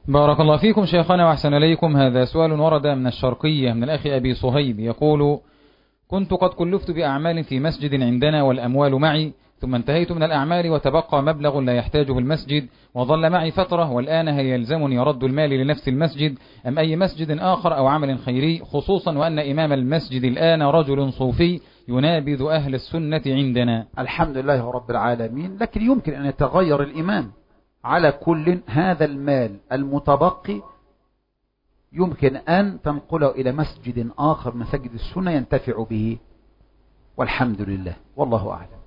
بارك الله فيكم شيخنا وأحسن إليكم. هذا سؤال ورد من الشرقية من الأخ أبي صهيب يقول: كنت قد كلفت بأعمال في مسجد عندنا والأموال معي، ثم انتهيت من الأعمال وتبقى مبلغ لا يحتاجه المسجد وظل معي فترة، والآن هل يلزمني رد المال لنفس المسجد أم أي مسجد آخر أو عمل خيري، خصوصا وأن إمام المسجد الآن رجل صوفي ينابذ أهل السنة عندنا؟ الحمد لله رب العالمين. لكن يمكن أن يتغير الإمام. على كل هذا المال المتبقي يمكن أن تنقله إلى مسجد آخر مسجد السنة ينتفع به، والحمد لله، والله أعلم.